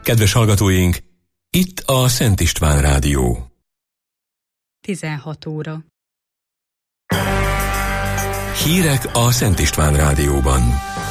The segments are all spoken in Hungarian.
Kedves hallgatóink, itt a Szent István Rádió. 16 óra. Hírek a Szent István Rádióban.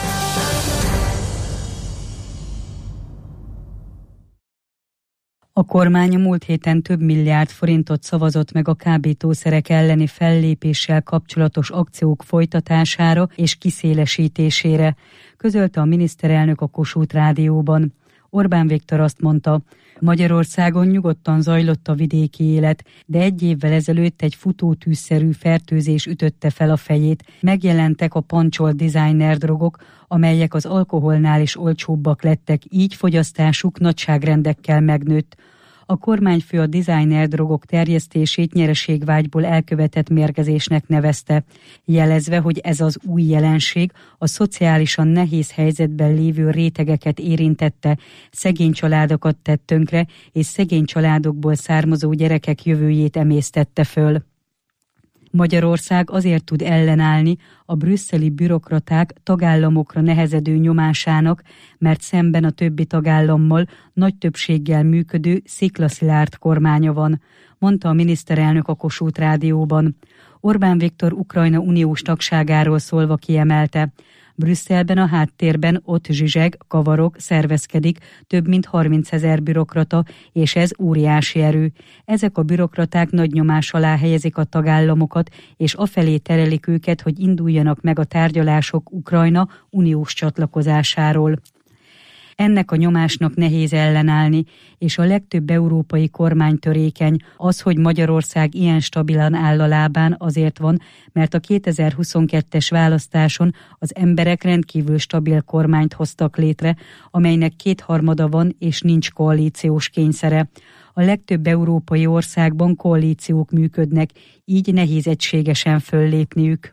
A kormány a múlt héten több milliárd forintot szavazott meg a kábítószerek elleni fellépéssel kapcsolatos akciók folytatására és kiszélesítésére, közölte a miniszterelnök a Kossuth Rádióban. Orbán Viktor azt mondta, Magyarországon nyugodtan zajlott a vidéki élet, de egy évvel ezelőtt egy futótűzszerű fertőzés ütötte fel a fejét. Megjelentek a pancsolt designer drogok, amelyek az alkoholnál is olcsóbbak lettek, így fogyasztásuk nagyságrendekkel megnőtt. A kormányfő a designer drogok terjesztését nyereségvágyból elkövetett mérgezésnek nevezte, jelezve, hogy ez az új jelenség a szociálisan nehéz helyzetben lévő rétegeket érintette, szegény családokat tett tönkre, és szegény családokból származó gyerekek jövőjét emésztette föl. Magyarország azért tud ellenállni a brüsszeli bürokraták tagállamokra nehezedő nyomásának, mert szemben a többi tagállammal nagy többséggel működő sziklaszilárd kormánya van, mondta a miniszterelnök a Kossuth Rádióban. Orbán Viktor Ukrajna uniós tagságáról szólva kiemelte, Brüsszelben a háttérben ott zsizseg, kavarog, szervezkedik több mint 30 000 bürokrata, és ez óriási erő. Ezek a bürokraták nagy nyomás alá helyezik a tagállamokat, és afelé terelik őket, hogy induljanak meg a tárgyalások Ukrajna uniós csatlakozásáról. Ennek a nyomásnak nehéz ellenállni, és a legtöbb európai kormány törékeny. Az, hogy Magyarország ilyen stabilan áll a lábán, azért van, mert a 2022-es választáson az emberek rendkívül stabil kormányt hoztak létre, amelynek 2/3 van és nincs koalíciós kényszere. A legtöbb európai országban koalíciók működnek, így nehéz egységesen föllépniük.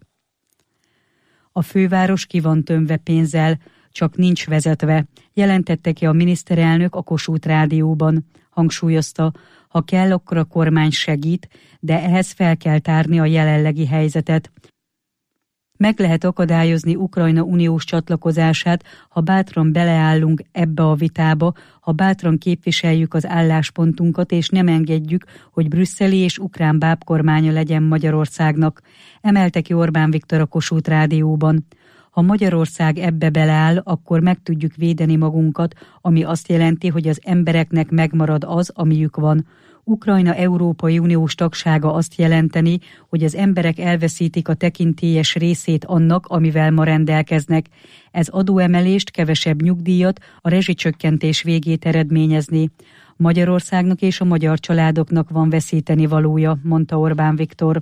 A főváros ki van tömve pénzzel, csak nincs vezetve, jelentette ki a miniszterelnök a Kossuth Rádióban. Hangsúlyozta, ha kell, akkor a kormány segít, de ehhez fel kell tárni a jelenlegi helyzetet. Meg lehet akadályozni Ukrajna uniós csatlakozását, ha bátran beleállunk ebbe a vitába, ha bátran képviseljük az álláspontunkat, és nem engedjük, hogy brüsszeli és ukrán bábkormánya legyen Magyarországnak, emelte ki Orbán Viktor a Kossuth Rádióban. Ha Magyarország ebbe beleáll, akkor meg tudjuk védeni magunkat, ami azt jelenti, hogy az embereknek megmarad az, amiük van. Ukrajna Európai Uniós tagsága azt jelenteni, hogy az emberek elveszítik a tekintélyes részét annak, amivel ma rendelkeznek. Ez adóemelést, kevesebb nyugdíjat, a rezsicsökkentés végét eredményezni. Magyarországnak és a magyar családoknak van veszíteni valója, mondta Orbán Viktor.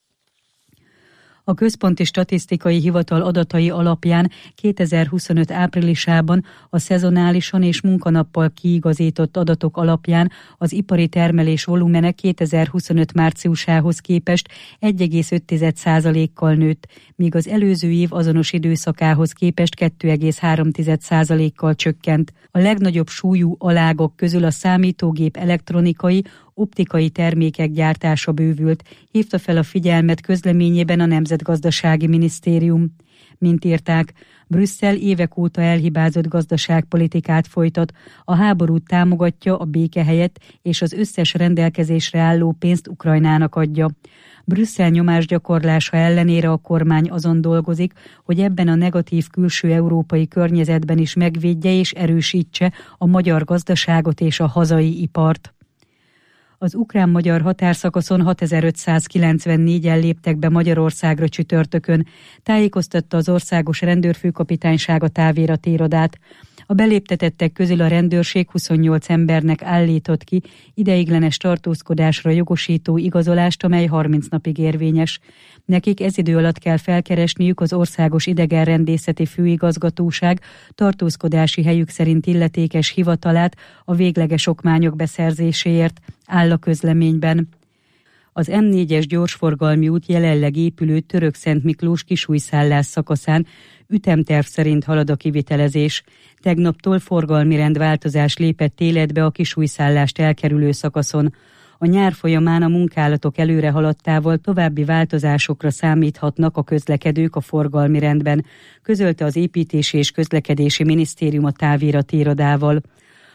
A Központi Statisztikai Hivatal adatai alapján 2025 áprilisában a szezonálisan és munkanappal kiigazított adatok alapján az ipari termelés volumene 2025 márciusához képest 1,5%-kal nőtt, míg az előző év azonos időszakához képest 2,3%-kal csökkent. A legnagyobb súlyú alágok közül a számítógép elektronikai, optikai termékek gyártása bővült, hívta fel a figyelmet közleményében a Nemzetgazdasági Minisztérium. Mint írták, Brüsszel évek óta elhibázott gazdaságpolitikát folytat, a háborút támogatja, a béke helyett, és az összes rendelkezésre álló pénzt Ukrajnának adja. Brüsszel nyomásgyakorlása ellenére a kormány azon dolgozik, hogy ebben a negatív külső európai környezetben is megvédje és erősítse a magyar gazdaságot és a hazai ipart. Az ukrán-magyar határszakaszon 6594-en léptek be Magyarországra csütörtökön, tájékoztatta az Országos Rendőrfőkapitányság a táviratirodát. A beléptetettek közül a rendőrség 28 embernek állított ki ideiglenes tartózkodásra jogosító igazolást, amely 30 napig érvényes. Nekik ez idő alatt kell felkeresniük az Országos Idegenrendészeti Főigazgatóság tartózkodási helyük szerint illetékes hivatalát a végleges okmányok beszerzéséért, áll a közleményben. Az M4-es gyorsforgalmi út jelenleg épülő Török-Szent Miklós Kisújszállás szakaszán ütemterv szerint halad a kivitelezés. Tegnaptól forgalmi rendváltozás lépett életbe a Kisújszállást elkerülő szakaszon. A nyár folyamán a munkálatok előre haladtával további változásokra számíthatnak a közlekedők a forgalmi rendben, közölte az Építési és Közlekedési Minisztérium a távirati irodával.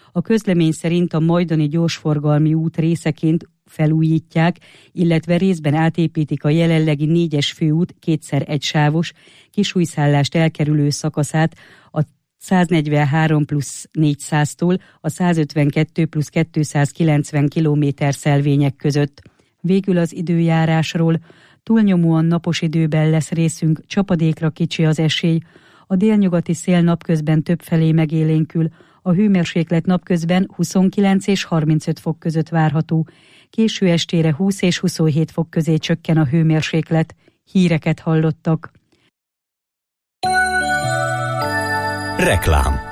A közlemény szerint a majdani gyorsforgalmi út részeként felújítják, illetve részben átépítik a jelenlegi 4-es főút 2x1 sávos Kisújszállást elkerülő szakaszát a 143+400-tól a 152+290 km/szelvények között. Végül az időjárásról. Túlnyomóan napos időben lesz részünk, csapadékra kicsi az esély. A délnyugati szél napközben többfelé megélénkül, a hőmérséklet napközben 29 és 35 fok között várható. Késő estére 20 és 27 fok közé csökken a hőmérséklet. Híreket hallottak. Reklám.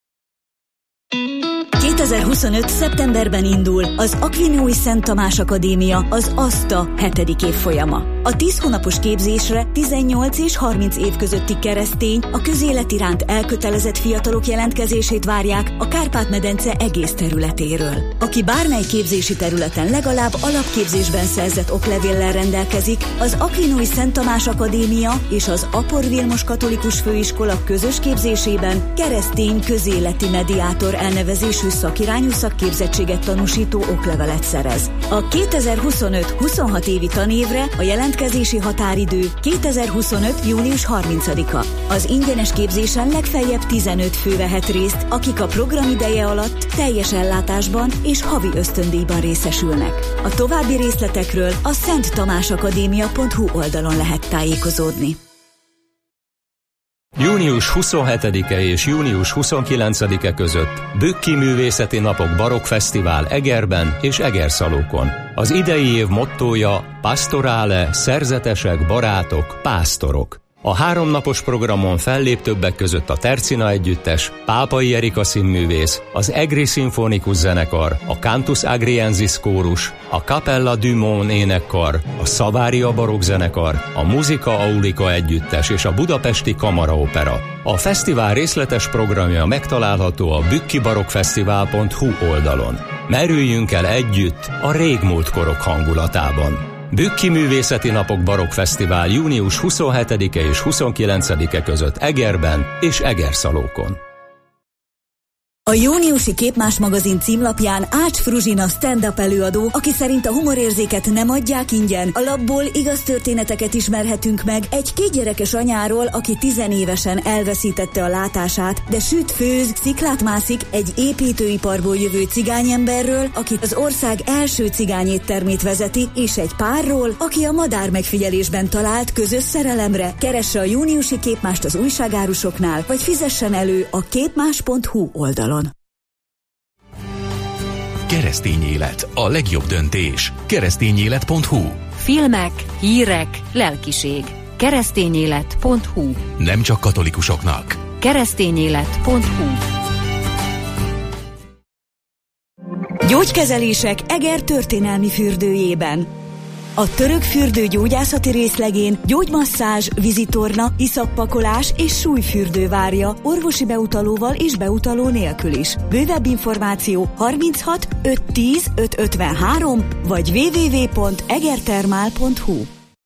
2025. szeptemberben indul az Akvinói Szent Tamás Akadémia, az ASTA 7. évfolyama. A 10 hónapos képzésre 18 és 30 év közötti keresztény, a közélet iránt elkötelezett fiatalok jelentkezését várják a Kárpát-medence egész területéről. Aki bármely képzési területen legalább alapképzésben szerzett oklevéllel rendelkezik, az Akvinói Szent Tamás Akadémia és az Apor Vilmos Katolikus Főiskola közös képzésében keresztény közéleti mediátor elnevezésű szakirányú szakképzettséget tanúsító oklevelet szerez. A 2025-26 évi tanévre a jelentkezési határidő 2025. június 30-a. Az ingyenes képzésen legfeljebb 15 fő vehet részt, akik a program ideje alatt teljes ellátásban és havi ösztöndíjban részesülnek. A további részletekről a szenttamásakadémia.hu oldalon lehet tájékozódni. Június 27-e és június 29-e között Bükki Művészeti Napok Barokkfesztivál Egerben és Egerszalókon. Az idei év mottója Pastorale, szerzetesek, barátok, pásztorok. A 3 napos programon fellép többek között a Tercina Együttes, Pápai Erika színművész, az Egri Szimfonikus Zenekar, a Cantus Agriensis Kórus, a Capella du Mon énekkar, a Savaria Barokk Zenekar, a Musica Aulica Együttes és a Budapesti Kamaraopera. A fesztivál részletes programja megtalálható a bükkibarokkfesztivál.hu oldalon. Merüljünk el együtt a régmúlt korok hangulatában. Bükki Művészeti Napok Barokkfesztivál június 27-e és 29-e között Egerben és Egerszalókon. A júniusi Képmás magazin címlapján Ács Fruzsina stand-up előadó, aki szerint a humorérzéket nem adják ingyen. A lapból igaz történeteket ismerhetünk meg egy 2 gyerekes anyáról, aki 10 évesen elveszítette a látását, de süt, főz, sziklát mászik, egy építőiparból jövő cigányemberről, aki az ország első cigányéttermét vezeti, és egy párról, aki a madár megfigyelésben talált közös szerelemre. Keresse a júniusi Képmást az újságárusoknál, vagy fizessen elő a képmás.hu oldalon. Keresztény élet, a legjobb döntés. Keresztényélet.hu. Filmek, hírek, lelkiség. Keresztényélet.hu. Nem csak katolikusoknak. Keresztényélet.hu. Gyógykezelések Eger történelmi fürdőjében. A török fürdő gyógyászati részlegén gyógymasszázs, vízitorna, iszappakolás és súlyfürdő várja orvosi beutalóval és beutaló nélkül is. Bővebb információ 36 510 553 vagy www.egertermál.hu.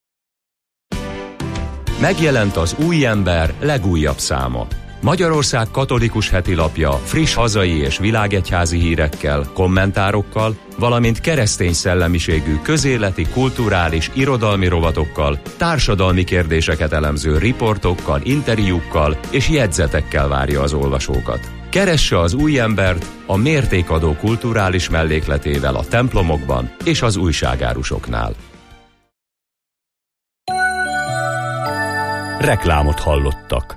Megjelent az Új Ember legújabb száma. Magyarország katolikus hetilapja friss hazai és világegyházi hírekkel, kommentárokkal, valamint keresztény szellemiségű közéleti, kulturális, irodalmi rovatokkal, társadalmi kérdéseket elemző riportokkal, interjúkkal és jegyzetekkel várja az olvasókat. Keresse az Új Embert a mértékadó kulturális mellékletével a templomokban és az újságárusoknál. Reklámot hallottak.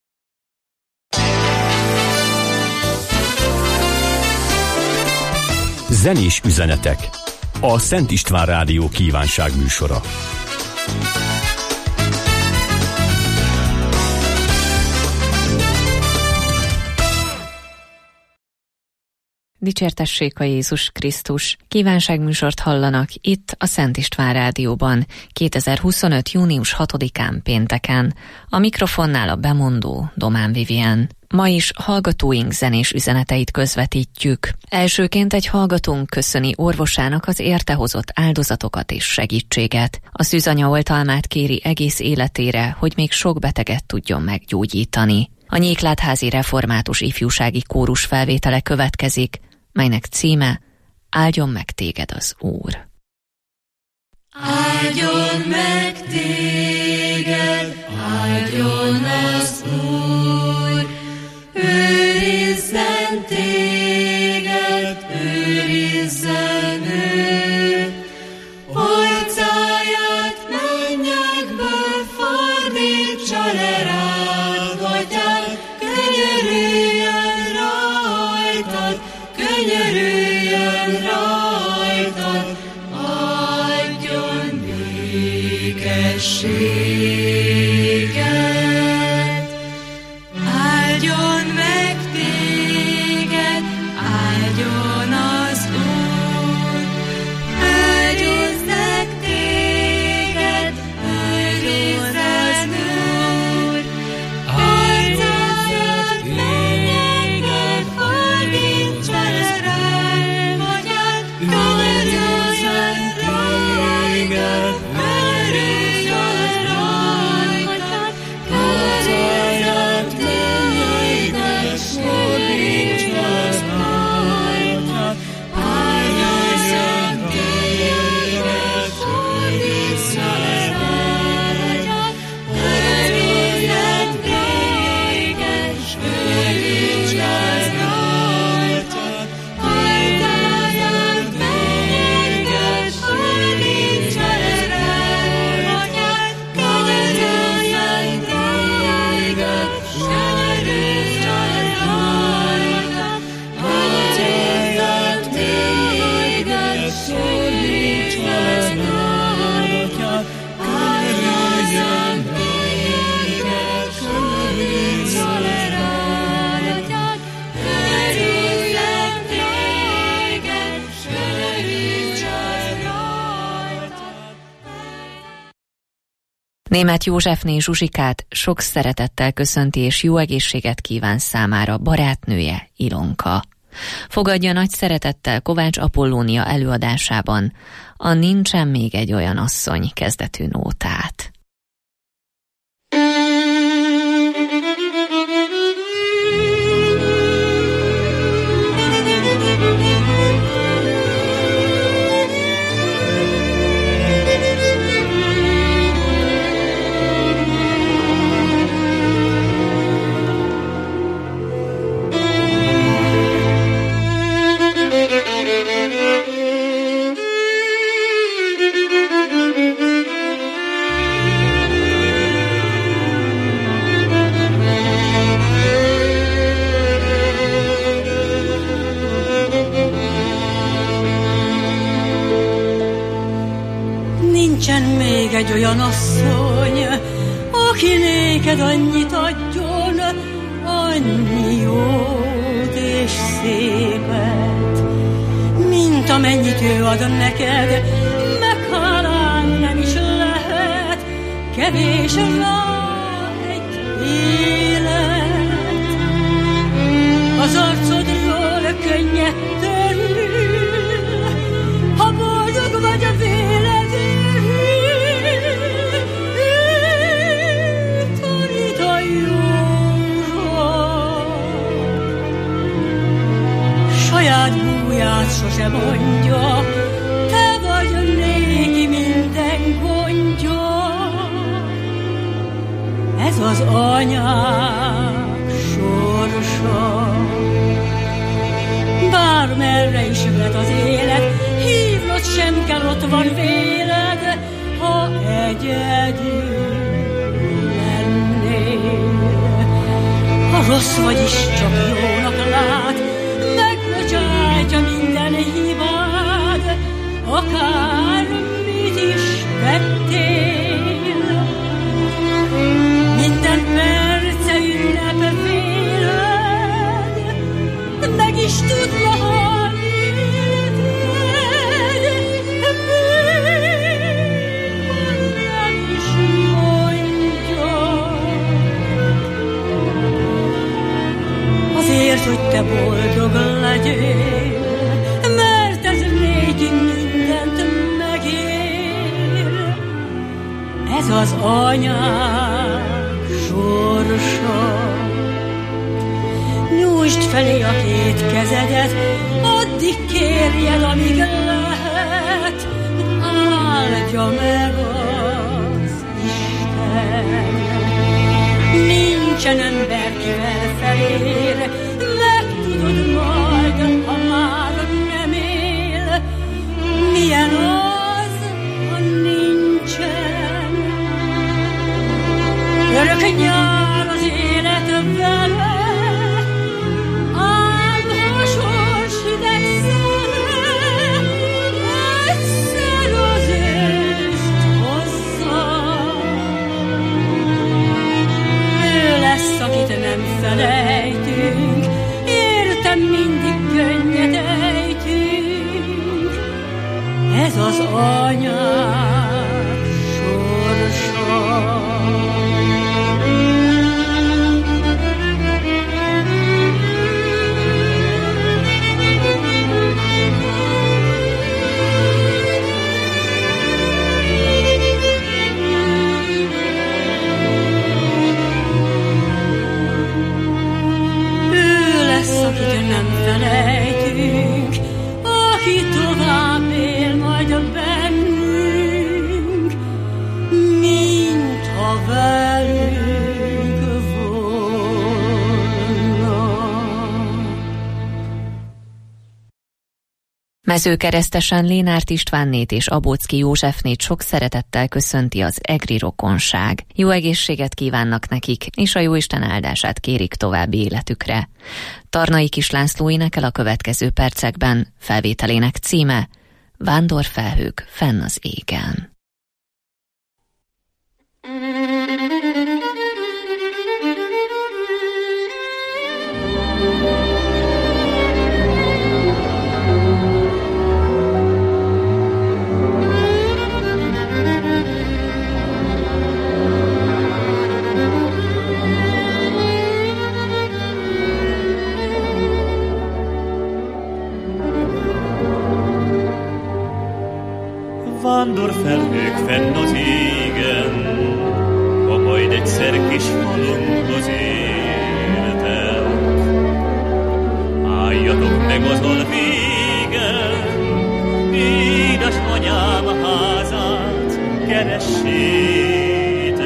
Zenés üzenetek. A Szent István Rádió kívánságműsora. Dicsértessék a Jézus Krisztus! Kívánságműsort hallanak itt a Szent István Rádióban, 2025. június 6-án pénteken. A mikrofonnál a bemondó Domán Vivien. Ma is hallgatóink zenés üzeneteit közvetítjük. Elsőként egy hallgatónk köszöni orvosának az érte hozott áldozatokat és segítséget. A szűzanya oltalmát kéri egész életére, hogy még sok beteget tudjon meggyógyítani. A Nyéklátházi Református Ifjúsági Kórus felvétele következik, melynek címe Áldjon meg téged az Úr. Áldjon meg téged, áldjon az Úr, őrizzen téged, őrizzen ő, orcáját mennyekből fordítsa le rád, atyád, könyörüljön rajtad, könyörüljön rajtad, adjon békességet. Áldjon meg téged, áldjon az Úr, áldjozzak téged, őrizzen Úr, arcáját mennyekből fordítsa le rád, atyád, könyörüljön rajtad, örüljön rajtad, könyörüljön téged, fordítsa rajtad, áldjon téged, fordítsa rajtad, örüljön téged, fordítsa rajtad, áldjon téged, fordítsa rajtad, könyörüljön téged, könyörüljön rajtad, áldjon téged, fordítsa rajtad, áldjon téged, fordítsa rajtad, örüljön téged, fordítsa rajtad. Németh Józsefné Zsuzsikát sok szeretettel köszönti és jó egészséget kíván számára barátnője, Ilonka. Fogadja nagy szeretettel Kovács Apollónia előadásában a Nincsen még egy olyan asszony kezdetű nótát. Nincsen még egy olyan asszony, aki néked annyit adjon, annyi jót és szépet, mint amennyit ő ad neked, meghálálni nem is lehet, kevés rá egy élet. Az arcodról könnyed törül, ha boldog vagy a véledül, tanít a jóra. Saját búját sose mondja, te vagy néki minden gondja. Ez az anyák sorsa. Bármerre is jöhet az élet, hívnod sem kell, ott van véled, ha egyedül lennél. Ha rossz vagy is, csak jónak lát, megbocsátja minden hibád, akármit is tettél. Minden perce ünnep véled, meg is tudna halni veled, nem is mondja. Azért, hogy te boldog legyél, mert ez néki mindent megér. Ez az anyák sorsa. Nyújtsd felé a két kezedet, addig kérjed, amíg lehet, áldja meg az Isten. Nincsen ember, kivel felér, megtudod majd, ha már nem él. Milyen az, ha nincsen? Örök nyár az élet vele, ám ha sors hideg szele, egyszer az őszt hozza. Ő lesz, akit nem felejtünk, értem mindig könnyet ejtünk. Ez az anyák sorsa. Akit nem felejtünk, aki tovább él majd bennünk, mintha velünk volna. Mezőkeresztesen Lénárt Istvánnét és Abóczki Józsefnét sok szeretettel köszönti az egri rokonság. Jó egészséget kívánnak nekik, és a jóisten áldását kérik további életükre. Tarnai Kis László énekel a következő percekben, felvételének címe Vándorfelhők fenn az égen. Vándorfelhők fenn az égen, ha majd egyszer kis falunhoz értek. Álljatok meg az alvégen, édesanyám házát keressétek.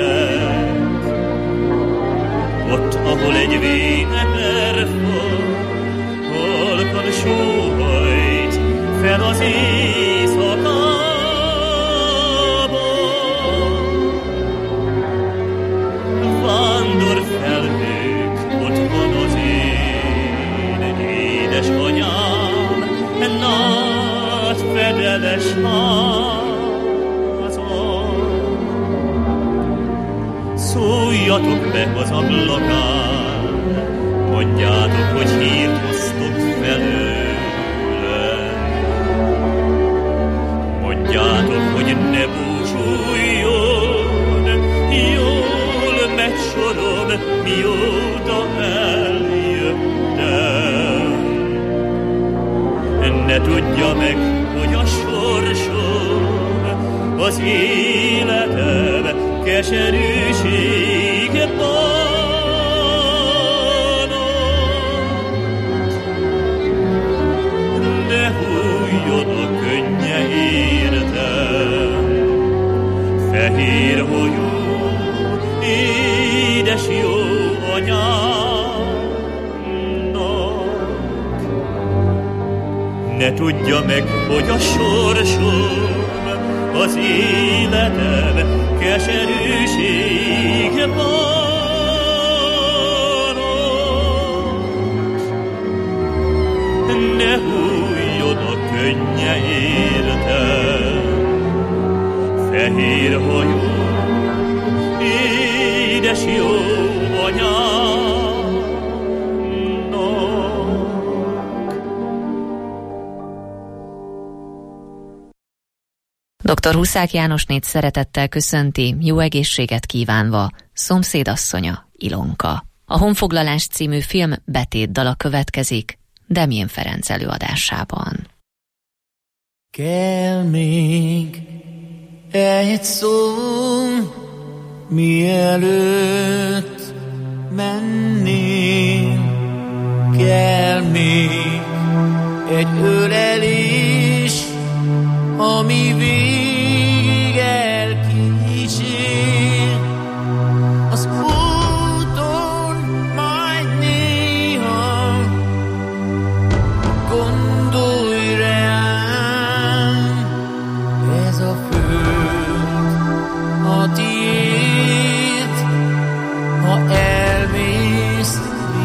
Ott, ahol egy vénember fa, halkan sóhajt fel az éjszakát. Vándorfelhők, ott van az én édesanyám, nagy fedeles háza. Szóljatok meg az ablakán, mondjátok, hogy hírt hoztok felőle. Mondjátok, hogy ne búsuljon, jól megy sorom, mióta eljöttem. Ne tudja meg, hogy a sorsom, az életem keserűsége bánat. Ne hújjon a könnye értem, fehér hajú, édes jó anyámnak. Ne tudja meg, hogy a sorsom, az életem keserűsége bánat. Ne hújjon a könnye értem, fehér hajú, édes jó anyámnak. Dr. Huszák Jánosnét szeretettel köszönti, jó egészséget kívánva, szomszédasszonya Ilonka. A Honfoglalás című film betétdala következik Demjén Ferenc előadásában. Kell még egy szó, mielőtt mennél, kell még egy ölelés, ami végig elkísér. Az úton majd néha gondolj rám, ez a föld a tiéd, ha elmész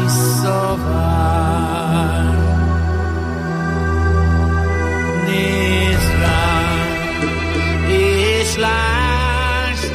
visszavár. Nézd rám, és lásd,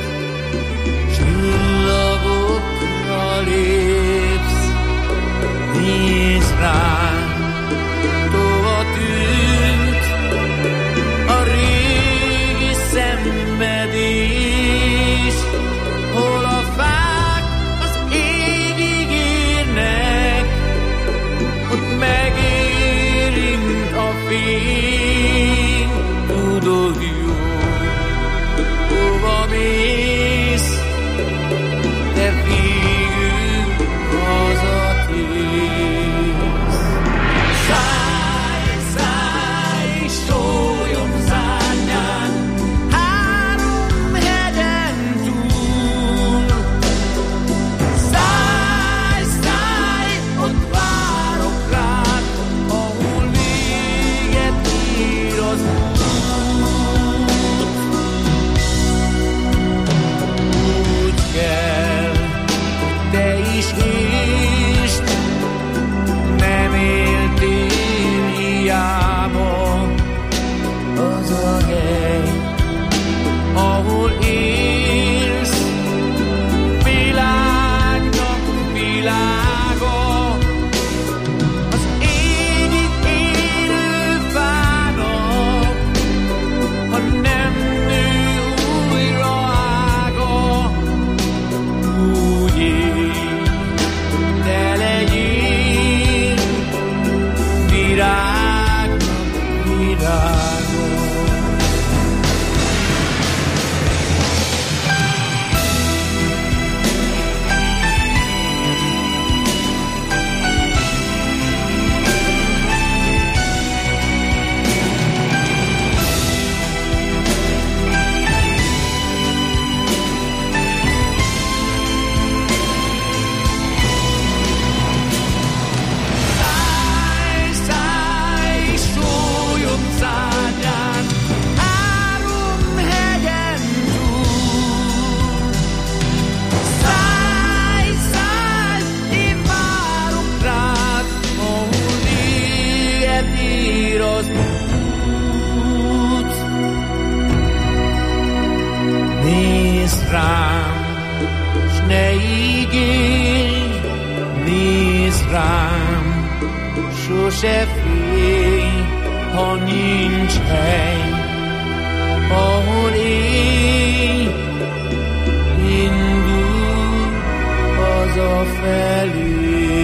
csillagokra lépsz. Nézd rám, tova tűnt a régi szenvedés, hol a fák az égig érnek, ott megérint a fény. Tudod jó, hova mész, de végül hazatérsz. Szállj, szállj, sólyom szárnyán, három hegyen túl. Szállj, szállj, ott várok rád, ahol véget ér az út. Úgy kell, te is hízd, nem éltél hiába. Az a hely, ahol élsz, világnak világa. Az égig élő fának, ha nem nő újra ága. Úgy élj, te legyél virágnak virága. Szállj, szállj, sólyom szárnyán, három hegyen túl. Szállj, szállj, én várok rád, ahol véget ér az út. Nézd rám, s ne ígérj, nézd rám, sose félj, ha nincs hely, ahol élj, indulj hazafelé.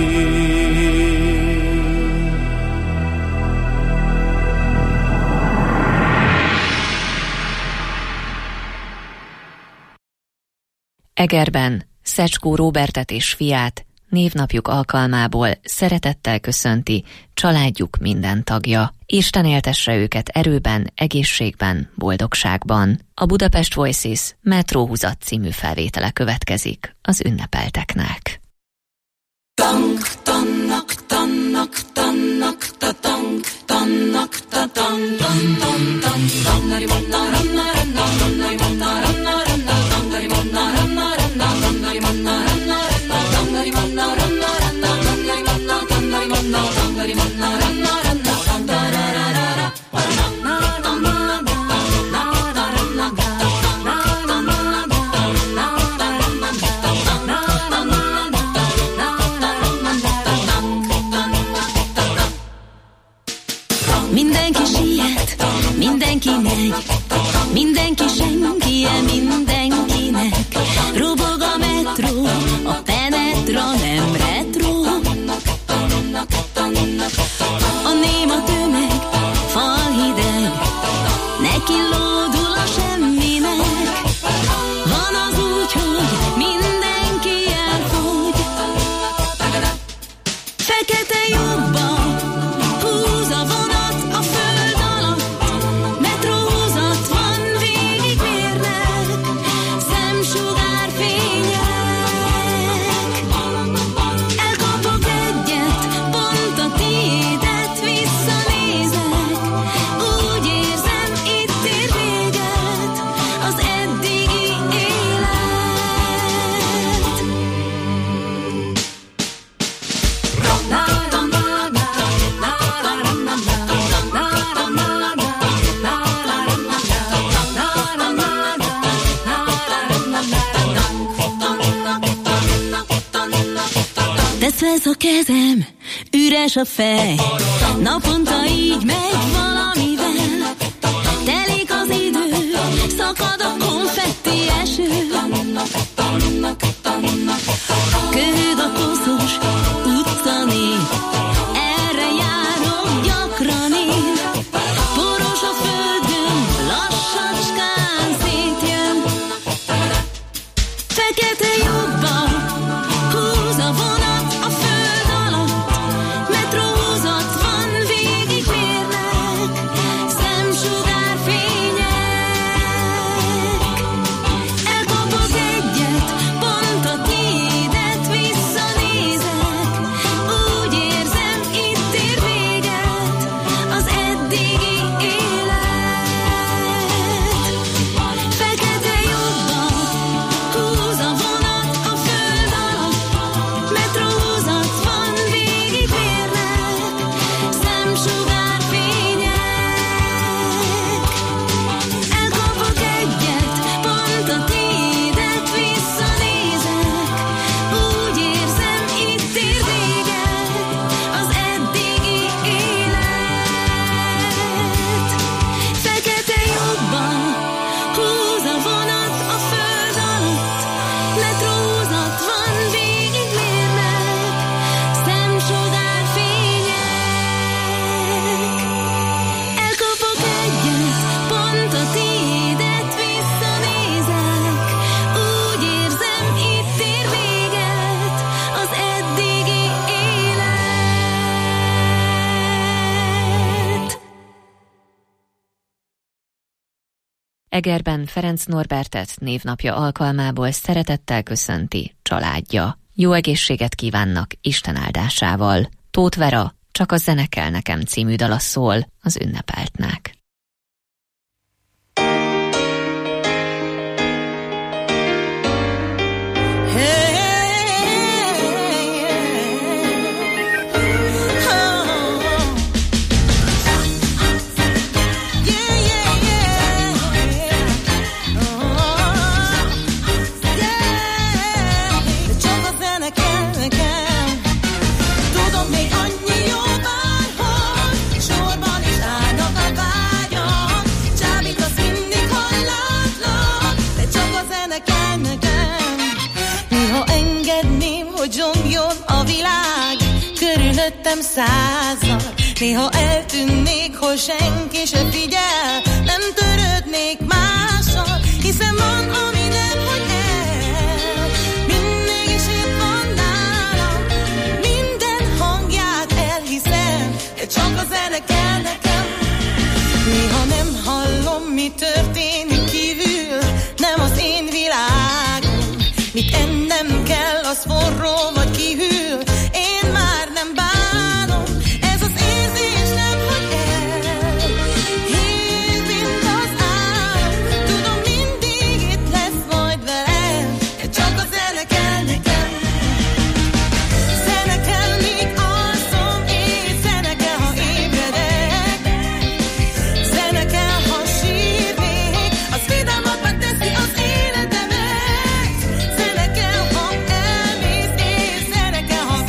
Egerben Szecskó Róbertet és fiát névnapjuk alkalmából szeretettel köszönti családjuk minden tagja. Isten éltesse őket erőben, egészségben, boldogságban. A Budapest Voices Metróhúzat című felvétele következik az ünnepelteknek. Tank, tannak, tannak, tannak, tatank, tannak, tatank, tannak, tannak, tannak, mindenki siet, mindenki megy, mindenki senkie mindenkinek. Robog a metró, a penetra nem retro. A néma tömeg, falhideg, neki lódul a semminek. Van az úgy, hogy mindenki elfogy. Fekete jó a kezem, üres a fej, naponta így megy valamivel. Telik az idő, szakad a konfetti eső. Köhög a koszos utcanép, erre járok gyakran én. Poros a földön, lassacskán szétjön. Fekete jobban húz a vonat a föld alatt. Metrózat van, végig mérnek szemsugárfények. Elkapok egyet, pont a tiédet visszanézek. Úgy érzem, itt ér véget az eddigi élet. Fekete jobban húz a vonat a föld alatt. Metrózat van, végig mérnek szemsugárfények. Elkapok egyet, pont a tiédet visszanézek. Úgy érzem, itt ér véget az eddigi élet. Fekete jobban húz a vonat a föld alatt. Metrózat van, végig mérnek szemsugárfények. Elkapok egyet, pont a tiédet visszanézek. Úgy érzem, itt ér véget az eddigi élet. Egerben Ferenc Norbertet névnapja alkalmából szeretettel köszönti családja. Jó egészséget kívánnak Isten áldásával. Tóth Vera Csak a zene kell nekem című dala szól az ünnepeltnek. Körülöttem százal, néha eltűnnék, hogy senki se figyel, nem törődnék mással, hiszen van, ami nem hagy el, mindig is itt van nálam, minden hangját elhiszem, de csak a zene kell nekem. Néha nem hallom, mi történik kívül, nem az én világom, mit ennem kell, az forró vagy kihűl, én már nem bánom, ez az érzés nem hagy el. Hív, mint az álom, tudom, mindig itt lesz majd velem, de csak a zene kell nekem. Zene kell, míg alszom, és zene kell, ha ébredek. Zene kell, ha sírnék, az vidámabbá teszi az életemet. Zene kell, ha elmész, és zene kell, ha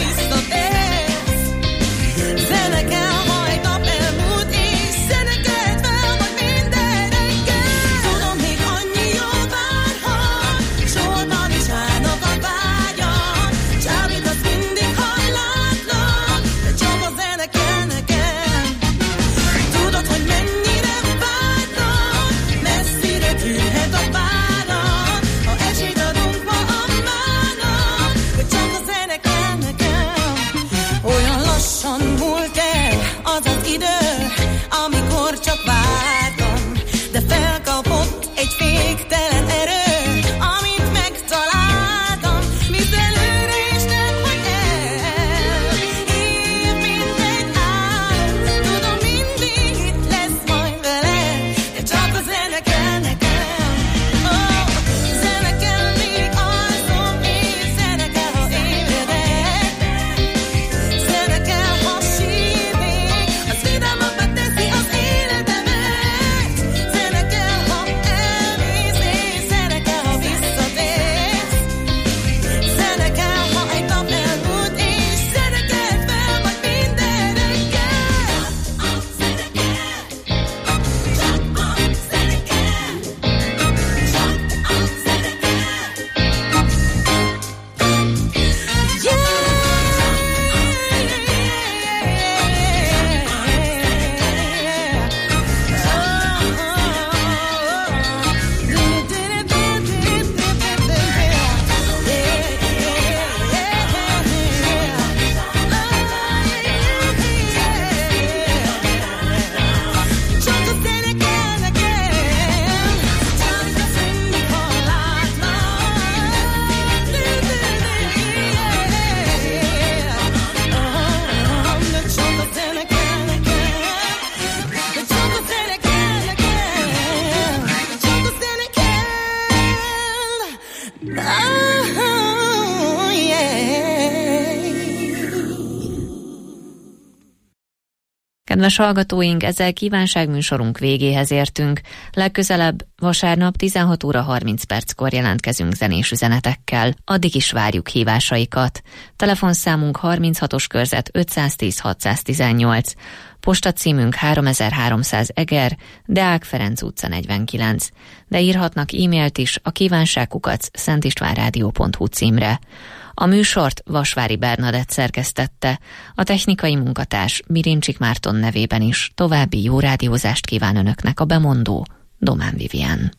Kedves hallgatóink, ezzel kívánságműsorunk végéhez értünk. Legközelebb vasárnap 16 óra 30 perckor jelentkezünk zenés üzenetekkel. Addig is várjuk hívásaikat. Telefonszámunk 36-os körzet 510 618. Postacímünk 3300 Eger, Deák Ferenc utca 49. De írhatnak e-mailt is a kívánság@szentistvánradio.hu címre. A műsort Vasvári Bernadett szerkesztette, a technikai munkatárs Mirincsik Márton nevében is további jó rádiózást kíván Önöknek a bemondó Domán Vivien.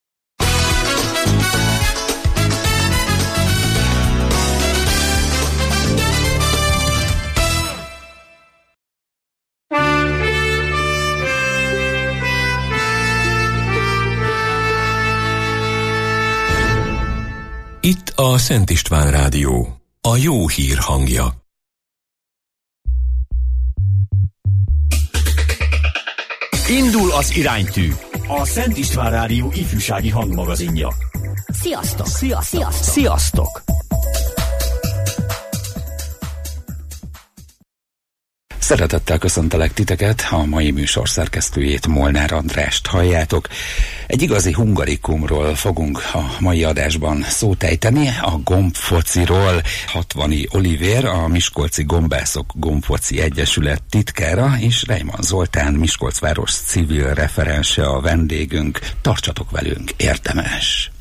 Itt a Szent István Rádió, a jó hír hangja. Indul az iránytű, a Szent István Rádió ifjúsági hangmagazinja. Sziasztok! Sziasztok! Sziasztok! Szeretettel köszöntelek titeket, a mai műsor szerkesztőjét, Molnár Andrást halljátok. Egy igazi hungarikumról fogunk a mai adásban szót ejteni, a gombfociról. Hatvani Olivér, a Miskolci Gombászok Gombfoci Egyesület titkára, és Reimann Zoltán, Miskolcváros civil referense a vendégünk. Tartsatok velünk, érdemes!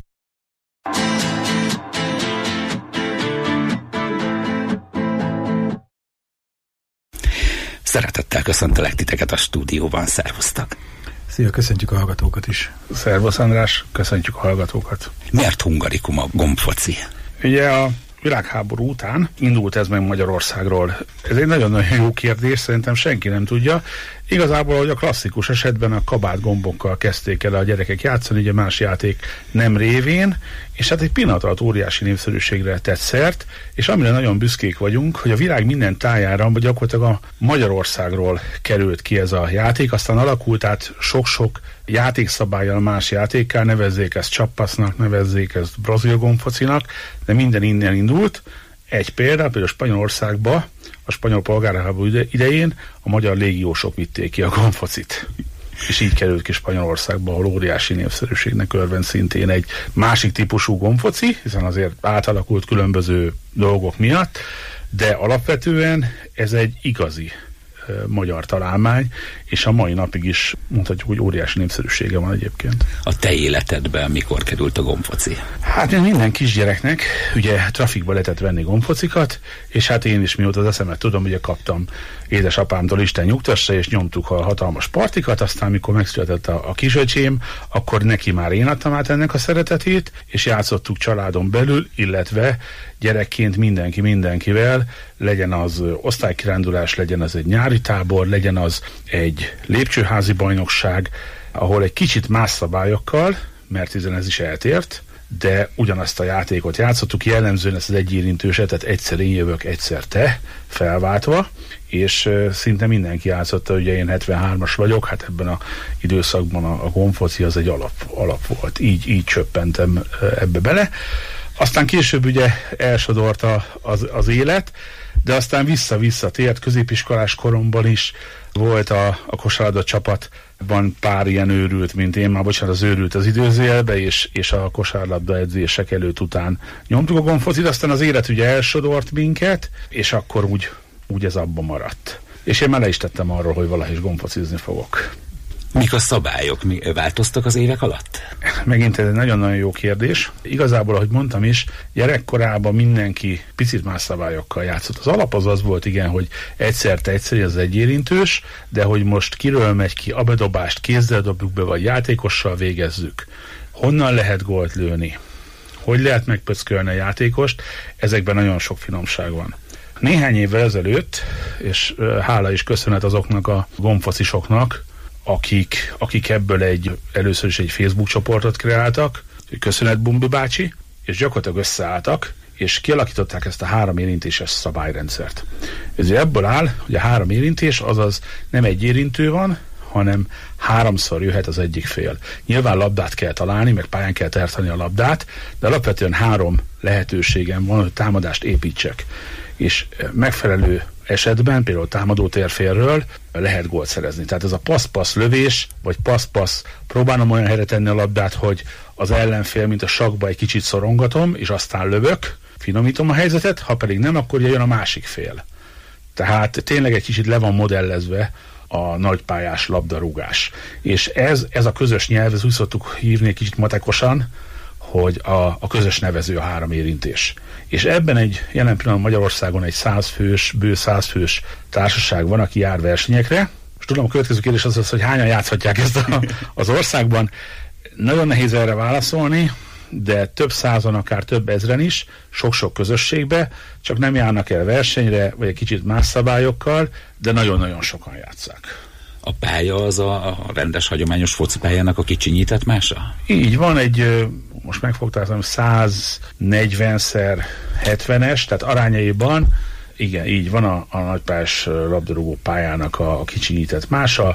Szeretettel köszöntelek titeket a stúdióban, szervusztak! Szia, köszöntjük a hallgatókat is! Szervusz András, köszöntjük a hallgatókat! Miért hungarikum a gombfoci? Ugye a világháború után indult ez meg Magyarországról. Ez egy nagyon-nagyon jó kérdés, szerintem senki nem tudja. Igazából, hogy a klasszikus esetben a kabátgombokkal kezdték el a gyerekek játszani, ugye más játék nem révén, és hát egy pillanat alatt óriási népszerűségre tett szert, és amire nagyon büszkék vagyunk, hogy a világ minden tájára, vagy gyakorlatilag a Magyarországról került ki ez a játék, aztán alakult át sok-sok játékszabállyal más játékká, nevezzék ezt csappasznak, nevezzék ezt brazil gombfocinak, de minden innen indult. Egy példa, például Spanyolországba, a spanyol polgárháború idején a magyar légiósok vitték ki a gombfocit. És így került ki Spanyolországba, ahol óriási népszerűségnek örvend szintén egy másik típusú gombfoci, hiszen azért átalakult különböző dolgok miatt, de alapvetően ez egy igazi magyar találmány, és a mai napig is mondhatjuk, hogy óriási népszerűsége van egyébként. A te életedben mikor került a gombfoci? Hát minden kisgyereknek ugye trafikba lehetett venni gombfocikat, és hát én is mióta az eszemet tudom, ugye kaptam édesapámtól, Isten nyugtassa, és nyomtuk a hatalmas partikat, aztán mikor megszületett a kisöcsém, akkor neki már én adtam át ennek a szeretetét, és játszottuk családon belül, illetve gyerekként mindenkivel, legyen az osztálykirándulás, legyen az egy nyári tábor, legyen az egy lépcsőházi bajnokság, ahol egy kicsit más szabályokkal, mert hiszen ez is eltért, de ugyanazt a játékot játszottuk, jellemzően ezt az egyérintőset, tehát egyszer én jövök, egyszer te, felváltva, és szinte mindenki játszotta, ugye én 73-as vagyok, hát ebben az időszakban a gombfoci az egy alap volt, így csöppentem ebbe bele. Aztán később ugye elsodorta az élet, de aztán visszatért, középiskolás koromban is volt a kosárlabda csapatban pár ilyen őrült, mint én, már bocsánat, az őrült az időzélbe, és a kosárlabda edzések előtt után nyomtuk a gombfocit, aztán az élet ugye elsodort minket, és akkor úgy ez abba maradt. És én már le is tettem arról, hogy valahogy is gombfocizni fogok. Mik a szabályok? Változtak az évek alatt? Megint ez egy nagyon-nagyon jó kérdés. Igazából, ahogy mondtam is, gyerekkorában mindenki picit más szabályokkal játszott. Az alap az volt, igen, hogy egyszer az egyérintős, de hogy most kiről megy ki, a bedobást kézzel dobjuk be, vagy játékossal végezzük. Honnan lehet gólt lőni? Hogy lehet megpöckölni a játékost? Ezekben nagyon sok finomság van. Néhány évvel ezelőtt, és hála is köszönet azoknak a gombfocisoknak, akik ebből először is egy Facebook csoportot kreáltak, köszönet Bumbi bácsi, és gyakorlatilag összeálltak, és kialakították ezt a 3 érintéses szabályrendszert. Ez ebből áll, hogy a 3 érintés, azaz nem egy érintő van, hanem 3-szor jöhet az egyik fél. Nyilván labdát kell találni, meg pályán kell tartani a labdát, de alapvetően 3 lehetőségem van, hogy támadást építsek. És megfelelő esetben, például támadó térfélről lehet gólt szerezni. Tehát ez a passz-passz lövés, vagy passz-passz, próbálom olyan helyre tenni a labdát, hogy az ellenfél, mint a sakkba egy kicsit szorongatom, és aztán lövök, finomítom a helyzetet, ha pedig nem, akkor jön a másik fél. Tehát tényleg egy kicsit le van modellezve a nagypályás labdarúgás. És ez a közös nyelv, ez úgy szoktuk hívni egy kicsit matekosan, hogy a közös nevező a 3 érintés. És ebben jelen pillanatban Magyarországon egy 100 fős, bő 100 fős társaság van, aki jár versenyekre. És tudom, a következő kérdés az, hogy hányan játszhatják ezt az országban. Nagyon nehéz erre válaszolni, de több százan, akár több ezren is, sok-sok közösségbe, csak nem járnak el versenyre, vagy egy kicsit más szabályokkal, de nagyon-nagyon sokan játsszák. A pálya az a rendes, hagyományos focipályának a kicsinyített mása? Így van, most megfogtam 140x70-es, tehát arányaiban, igen, így van a nagypályás labdarúgó pályának a kicsinyített mása,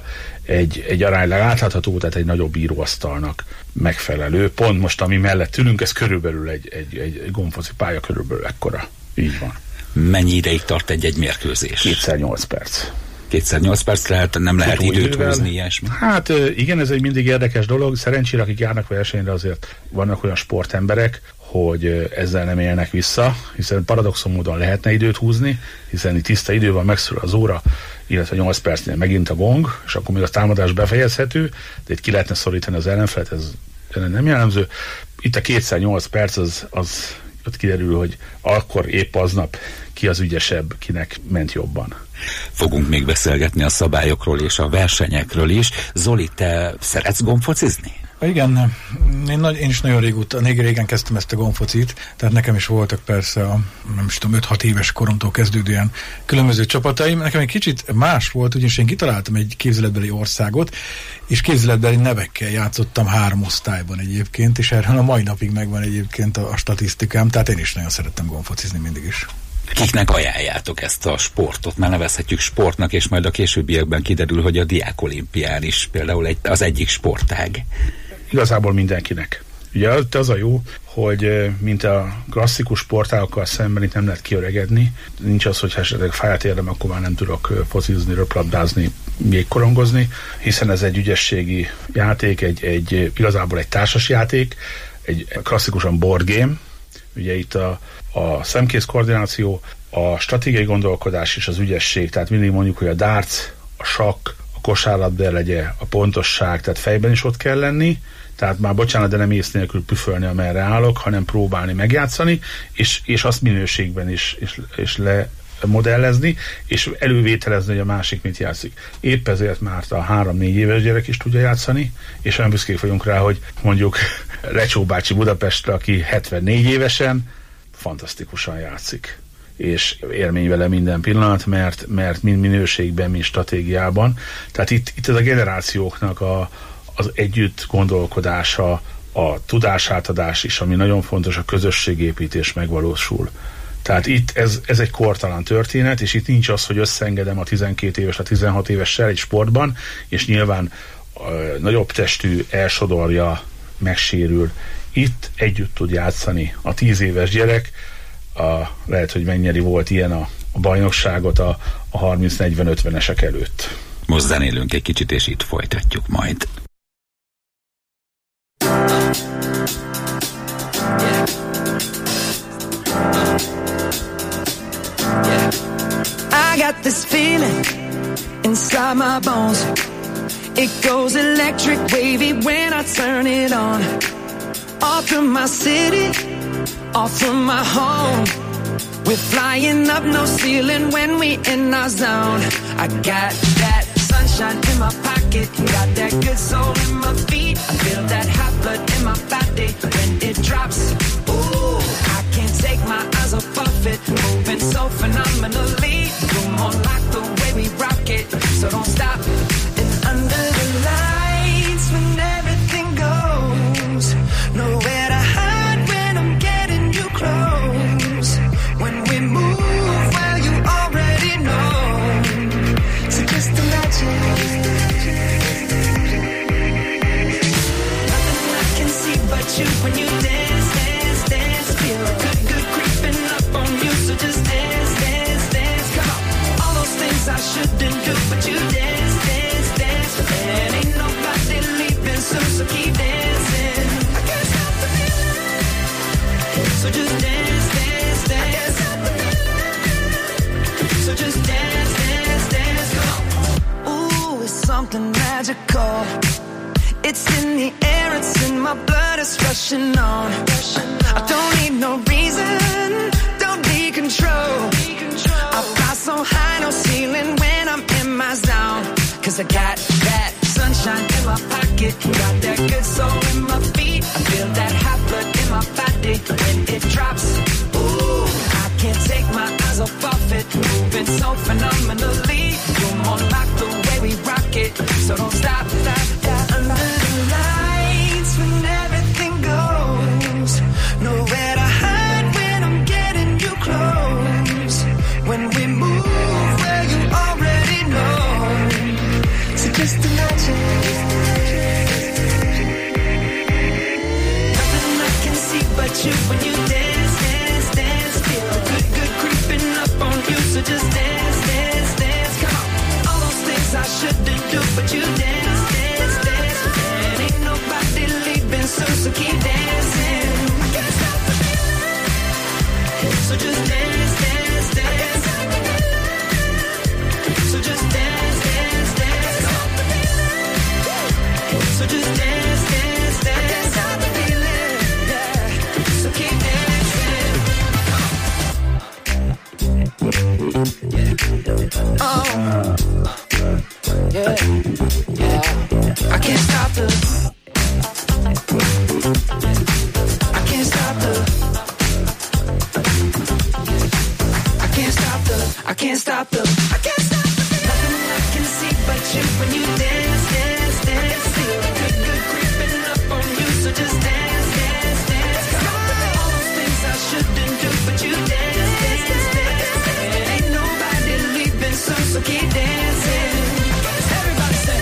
egy aránylag átlátható, tehát egy nagyobb íróasztalnak megfelelő. Pont most, ami mellett ülünk, ez körülbelül egy gombfoci pálya körülbelül ekkora. Így van. Mennyi ideig tart egy mérkőzés? 2x8 perc. 2x8 perc lehet, nem lehet időt húzni, ilyesmi? Hát igen, ez egy mindig érdekes dolog. Szerencsére, akik járnak versenyre, azért vannak olyan sportemberek, hogy ezzel nem élnek vissza, hiszen paradoxon módon lehetne időt húzni, hiszen itt tiszta idő van, megszól az óra, illetve 8 percnél megint a gong, és akkor még a támadás befejezhető, de itt ki lehetne szorítani az ellenfelet, ez nem jellemző. Itt a 2x8 perc az ott kiderül, hogy akkor épp aznap ki az ügyesebb, kinek ment jobban. Fogunk még beszélgetni a szabályokról és a versenyekről is. Zoli, te szeretsz gombfocizni? Igen, én is nagyon régen kezdtem ezt a gombfocit, tehát nekem is voltak persze nem is tudom, 5-6 éves koromtól kezdődően különböző csapataim. Nekem egy kicsit más volt, ugyanis én kitaláltam egy képzeletbeli országot, és képzeletbeli nevekkel játszottam 3 osztályban egyébként, és erről a mai napig megvan egyébként a statisztikám, tehát én is nagyon szerettem gombfocizni mindig is. Kiknek ajánljátok ezt a sportot? Már nevezhetjük sportnak, és majd a későbbiekben kiderül, hogy a Diák Olimpián is például az egyik sportág. Igazából mindenkinek. Ugye az a jó, hogy mint a klasszikus sportágokkal szemben itt nem lehet kiöregedni. Nincs az, hogy esetleg fáját érdem, akkor már nem tudok focizni, röplabdázni, jégkorongozni, hiszen ez egy ügyességi játék, igazából egy társas játék, egy klasszikusan board game. Ugye itt a szemkész koordináció, a stratégiai gondolkodás és az ügyesség, tehát mindig mondjuk, hogy a darts, a sakk, a kosárlabda-legye, a pontosság, tehát fejben is ott kell lenni, tehát már bocsánat, de nem ész nélkül püfölni, amerre állok, hanem próbálni megjátszani, és azt minőségben is lemodellezni, és elővételezni, hogy a másik mit játszik. Épp ezért már a 3-4 éves gyerek is tudja játszani, és olyan büszkék vagyunk rá, hogy mondjuk Lecsó bácsi Budapestre, aki 74 évesen fantasztikusan játszik. És élmény vele minden pillanat, mert mind minőségben, mind stratégiában. Tehát itt ez a generációknak az együtt gondolkodása, a tudásátadás is, ami nagyon fontos, a közösségépítés megvalósul. Tehát itt ez egy kortalan történet, és itt nincs az, hogy összeengedem a 12 éves, a 16 évessel egy sportban, és nyilván nagyobb testű elsodorja, megsérül. Itt együtt tud játszani a 10 éves gyerek, lehet, hogy mennyeri volt ilyen a bajnokságot a 30-40-50-esek előtt. Most zenélünk egy kicsit, és itt folytatjuk majd. I got this feeling inside my bones. It goes electric wavy when I turn it on. Off from my city, off from my home. We're flying up, no ceiling when we in our zone. I got that sunshine in my pocket, got that good soul in my feet. I feel that hot blood in my body when it drops. Ooh, I can't take my eyes off of it, moving so phenomenally. You're more like the way we rock it, so don't stop. And under the lights when everything goes, nowhere to hide when I'm getting you close. When we move, well you already know. So just imagine. Nothing I can see but you when you dance, dance, dance. Feel good, good creeping up on you. So just dance, dance, dance. Come on. my blood is rushing on. I don't need no reason, don't need control. I fly so high, no ceiling when I'm in my zone. Cause I got that sunshine in my pocket, got that good soul in my feet. I feel that hot blood in my body when it drops. Ooh, I can't take my eyes off of it, moving so phenomenally. You're more like the way we rock it, so don't stop, stop, stop. Under the lights when everything goes, nowhere to hide when I'm getting you close. When we move where you already know, so just imagine. Nothing I can see but you when you dance, dance, dance. Feel good, good creeping up on you, so just dance, dance, dance. Come on, all those things I shouldn't do, but you dance, dance, dance. And ain't nobody leaving soon, so keep dancing. I can't stop the feeling, so just dance, dance, dance. So just dance, dance, dance. So just dance, dance, dance. I can't stop the feeling, yeah. So keep dancing. Oh, yeah, yeah. I can't stop the. I can't stop the. I can't stop the. I can't stop the. I can't stop the. Nothing I can see but you when you dance, dance, dance. Feel good, good creeping up on you, so just dance, dance, dance. All those things I shouldn't do, but you dance, dance, dance. And ain't nobody leaving soon, so keep dancing. Everybody say.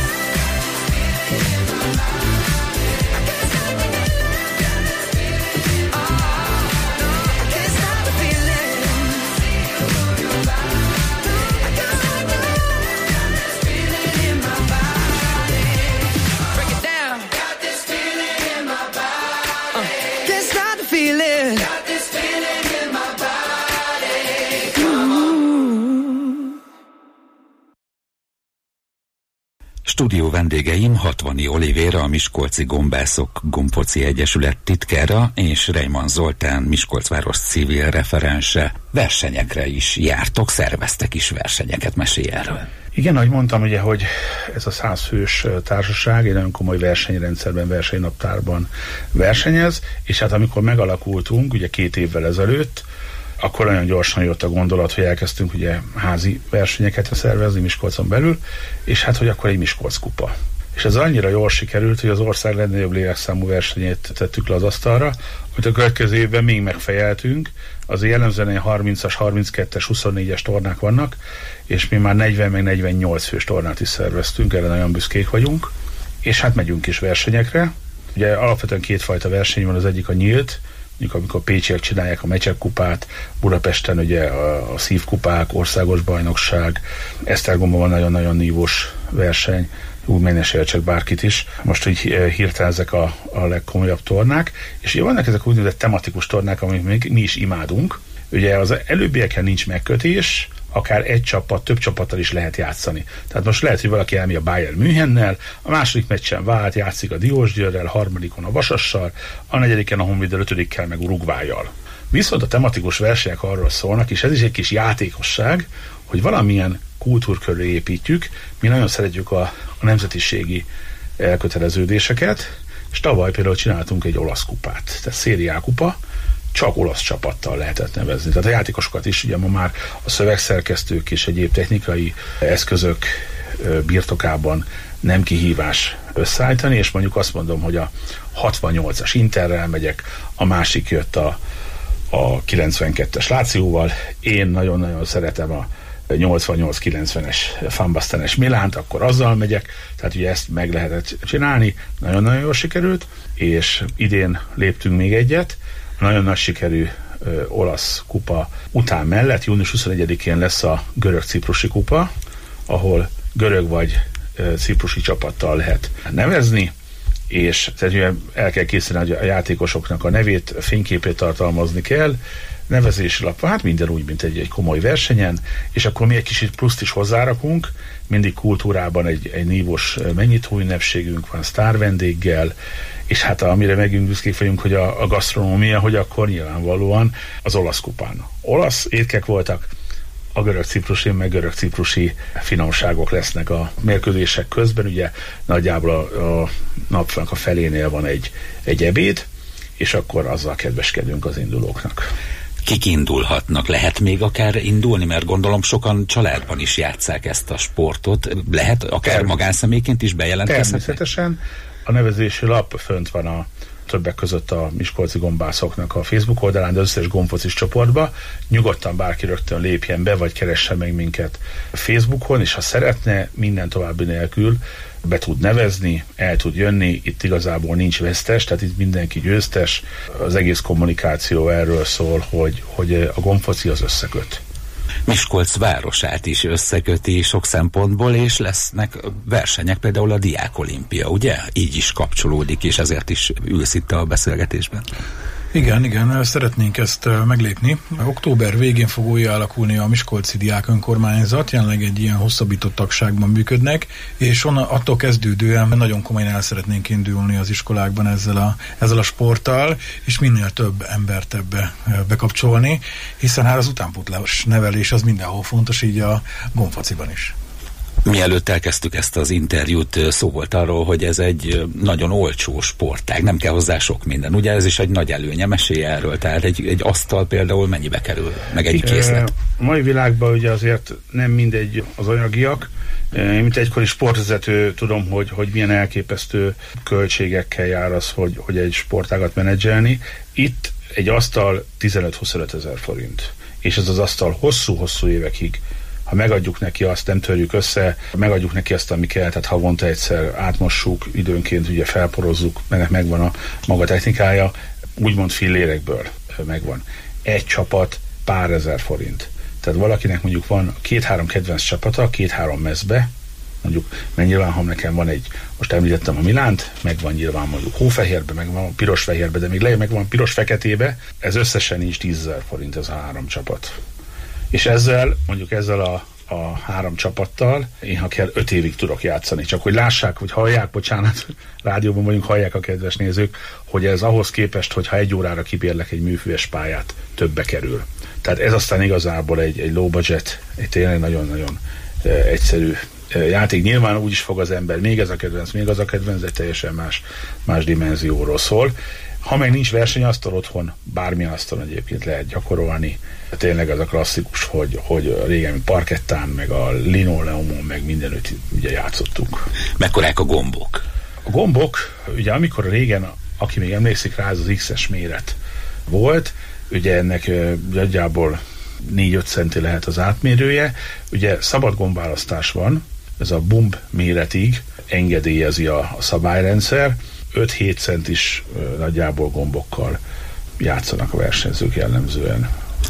Stúdió vendégeim Hatvani Olivéra, a Miskolci Gombászok Gombfoci Egyesület titkára, és Reimann Zoltán, Miskolcváros civil referense. Versenyekre is jártok, szerveztek is versenyeket, mesélj erről. Igen, ahogy mondtam, ugye, hogy ez a 100 fős társaság egy nagyon komoly versenyrendszerben, versenynaptárban versenyez, és hát amikor megalakultunk, ugye 2 évvel ezelőtt, akkor nagyon gyorsan jött a gondolat, hogy elkezdtünk ugye házi versenyeket szervezni Miskolcon belül, és hát, hogy akkor egy Miskolc kupa. És ez annyira jól sikerült, hogy az ország legnagyobb lélekszámú versenyét tettük le az asztalra, hogy a következő évben még megfejeltünk. Azért jellemzően 30-as, 32-es, 24-es tornák vannak, és mi már 40 meg 48 fős tornát is szerveztünk, erre nagyon büszkék vagyunk, és hát megyünk is versenyekre. Ugye alapvetően 2 fajta verseny van, az egyik a nyílt, amikor pécsiek csinálják a Mecsek kupát, Budapesten ugye a szívkupák, országos bajnokság, Esztergomban van nagyon-nagyon nívós verseny, úgy meg ne sértsek bárkit is. Most így hirtelen ezek a legkomolyabb tornák, és ugye vannak ezek úgynevezett tematikus tornák, amit mi is imádunk. Ugye az előbbieken nincs megkötés, akár egy csapat, több csapattal is lehet játszani. Tehát most lehet, hogy valaki elmegy a Bayern Münchennel, a második meccsen vált, játszik a Diósgyőrrel, harmadikon a Vasassal, a negyediken a Honvéddel, 5-kel meg Uruguayjal. Viszont a tematikus versenyek arról szólnak, és ez is egy kis játékosság, hogy valamilyen kultúrkörre építjük. Mi nagyon szeretjük a nemzetiségi elköteleződéseket, és tavaly például csináltunk egy olasz kupát, tehát Serie A kupa, csak olasz csapattal lehetett nevezni. Tehát a játékosokat is ugye ma már a szövegszerkesztők és egyéb technikai eszközök birtokában nem kihívás összeállítani, és mondjuk azt mondom, hogy a 68-as Interrel megyek, a másik jött a 92-es Lációval, én nagyon-nagyon szeretem a 88-90-es Fanbastenes Milánt, akkor azzal megyek, tehát ugye ezt meg lehetett csinálni, nagyon-nagyon jól sikerült, és idén léptünk még egyet, nagyon nagy sikerű olasz kupa után mellett, június 21-én lesz a görög-ciprusi kupa, ahol görög vagy ciprusi csapattal lehet nevezni, és tehát el kell készíteni a játékosoknak a nevét, fényképét tartalmazni kell, nevezési lap, hát minden úgy, mint egy komoly versenyen, és akkor mi egy kicsit pluszt is hozzárakunk, mindig kultúrában egy nívós megnyitó ünnepségünk van, sztár vendéggel, és hát amire megint büszkék vagyunk, hogy a gasztronómia, hogy akkor nyilvánvalóan az olasz kupán. Olasz étkek voltak, a görög-ciprusi, meg görög-ciprusi finomságok lesznek a mérkőzések közben, ugye nagyjából a napnak a felénél van egy ebéd, és akkor azzal kedveskedünk az indulóknak. Kik indulhatnak? Lehet még akár indulni? Mert gondolom sokan családban is játsszák ezt a sportot. Lehet akár magánszemélyként is bejelentkezhetni? Természetesen. A nevezési lap fönt van a többek között a miskolci gombászoknak a Facebook oldalán, de összes gombfocis csoportba. Nyugodtan bárki rögtön lépjen be, vagy keressen meg minket Facebookon, és ha szeretne, minden további nélkül be tud nevezni, el tud jönni, itt igazából nincs vesztes, tehát itt mindenki győztes. Az egész kommunikáció erről szól, hogy a gombfoci az összeköt. Miskolc városát is összeköti sok szempontból, és lesznek versenyek, például a Diákolimpia, ugye? Így is kapcsolódik, és ezért is ülsz itt a beszélgetésben. Igen, szeretnénk ezt meglépni. Október végén fog újra alakulni a Miskolci Diák Önkormányzat, jelenleg egy ilyen hosszabbított tagságban működnek, és attól kezdődően nagyon komolyan el szeretnénk indulni az iskolákban ezzel a sporttal, és minél több embert ebbe bekapcsolni, hiszen hát az utánpótlás nevelés az mindenhol fontos, így a gombfociban is. Mielőtt elkezdtük ezt az interjút, szó volt arról, hogy ez egy nagyon olcsó sportág, nem kell hozzá sok minden. Ugye ez is egy nagy előnye, mesélj erről, tehát egy asztal például mennyibe kerül, meg egy készlet? A mai világban ugye azért nem mindegy az anyagiak. Én, mint egykori sportvezető tudom, hogy milyen elképesztő költségekkel jár az, hogy egy sportágat menedzselni. Itt egy asztal 15-25 ezer forint. És ez az asztal hosszú-hosszú évekig, ha megadjuk neki azt, nem törjük össze, megadjuk neki azt, ami kell, tehát havonta egyszer átmossuk, időnként ugye felporozzuk, mert megvan a maga technikája, úgymond fillérekből megvan. Egy csapat pár ezer forint. Tehát valakinek mondjuk van 2-3 kedvenc csapata, 2-3 mezbe, mondjuk, mert nyilván, ha nekem van most említettem a Milánt, megvan nyilván mondjuk hófehérbe, megvan piros-fehérbe, de még megvan piros-feketébe, ez összesen nincs 10 000 forint ez a 3 csapat. És ezzel a 3 csapattal én, ha kell, 5 évig tudok játszani. Csak hogy lássák, hogy hallják, bocsánat, rádióban vagyunk, hallják a kedves nézők, hogy ez ahhoz képest, hogyha 1 órára kibérlek egy műfüves pályát, többbe kerül. Tehát ez aztán igazából egy low budget, egy tényleg nagyon-nagyon egyszerű játék. Nyilván úgy is fog az ember, még ez a kedvenc, még az a kedvenc, de teljesen más dimenzióról szól. Ha meg nincs versenyasztal otthon, bármilyen asztalon egyébként lehet gyakorolni. Tényleg az a klasszikus, hogy régen parkettán, meg a linoleumon, meg mindenütt ugye játszottunk. Mekkorák a gombok? A gombok, ugye amikor régen, aki még emlékszik rá, ez az X-es méret volt, ugye ennek nagyjából 4-5 centi lehet az átmérője. Ugye szabad gombválasztás van, ez a bumb méretig engedélyezi a szabályrendszer, 5-7 centis nagyjából gombokkal játszanak a versenyzők jellemzően.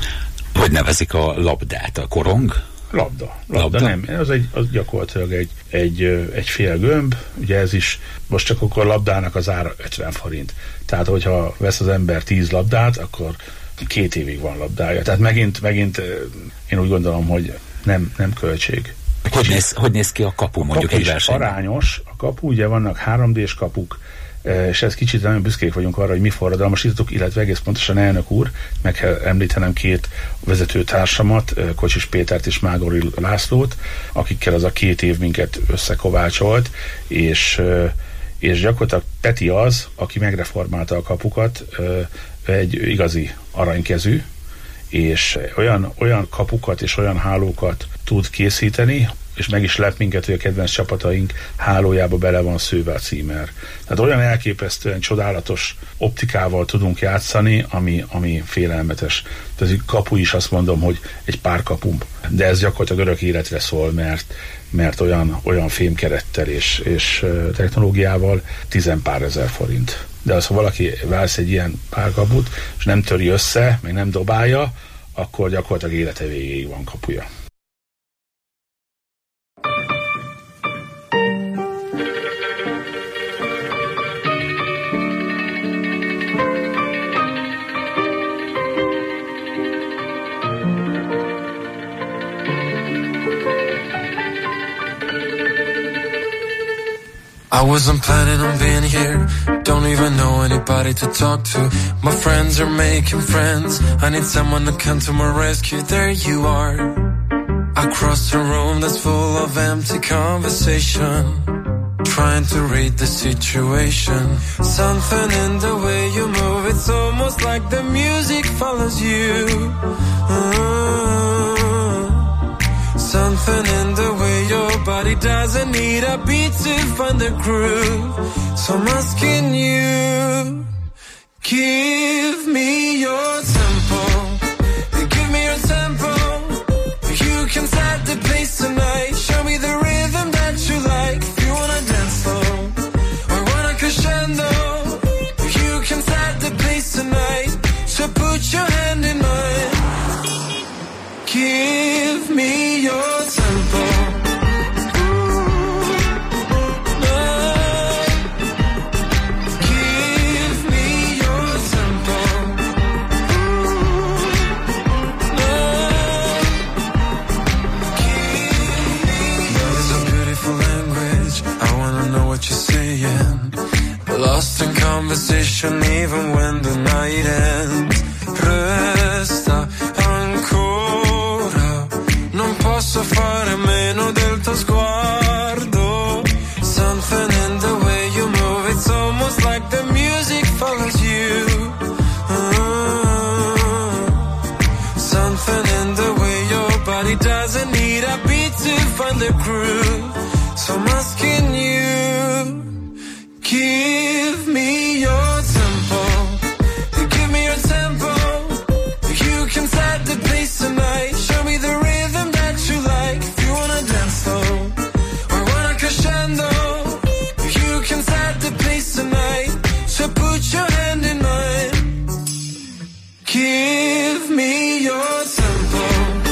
Hogy nevezik a labdát? A korong? Labda nem. Az gyakorlatilag egy fél gömb, ugye ez is, most csak akkor labdának az ára 50 forint. Tehát, hogyha vesz az ember 10 labdát, akkor 2 évig van labdája. Tehát megint én úgy gondolom, hogy nem költség. Hogy néz ki a kapu, mondjuk egy versenyben? Arányos. A kapu, ugye vannak 3D-s kapuk, és ez kicsit nagyon büszkék vagyunk arra, hogy mi forradalmasítottuk, illetve egész pontosan elnök úr, meg kell említenem 2 vezetőtársamat, Kocsis Pétert és Mágori Lászlót, akikkel az a 2 év minket összekovácsolt, és gyakorlatilag Peti az, aki megreformálta a kapukat, egy igazi aranykezű, és olyan kapukat és olyan hálókat tud készíteni, és meg is lep minket, hogy a kedvenc csapataink hálójába bele van szőve a címer. Tehát olyan elképesztően csodálatos optikával tudunk játszani, ami félelmetes. Tehát kapu is azt mondom, hogy egy pár kapum, de ez gyakorlatilag örök életre szól, mert olyan fémkerettel és technológiával 10 pár ezer forint. De az, ha valaki válasz egy ilyen párkaput, és nem töri össze, meg nem dobálja, akkor gyakorlatilag élete végéig van kapuja. I wasn't planning on being here. Don't even know anybody to talk to. My friends are making friends. I need someone to come to my rescue. There you are. I crossed a room that's full of empty conversation, trying to read the situation. Something in the way you move, it's almost like the music follows you. Something in the way your body doesn't need a beat to find the groove. So I'm asking you, give me your tempo. Give me your tempo. You can set the pace tonight. Show me the rhythm that you like. If you wanna dance slow or wanna crescendo, you can set the pace tonight. So put your hand in mine. Give me your tempo. Give me your tempo. There's a beautiful language. I wanna know what you're saying. Lost in conversation even when the night ends. Resta ancora. Non posso fare meno del tuo sguardo. Something in the way you move, it's almost like the music follows you. Something in the way your body doesn't need a beat to find the groove. So I'm asking you, give me your tempo. Give me your tempo. You can set the pace tonight. Show me the rhythm that you like. If you wanna dance slow or wanna crescendo, you can set the pace tonight. So put your hand in mine. Give me your tempo.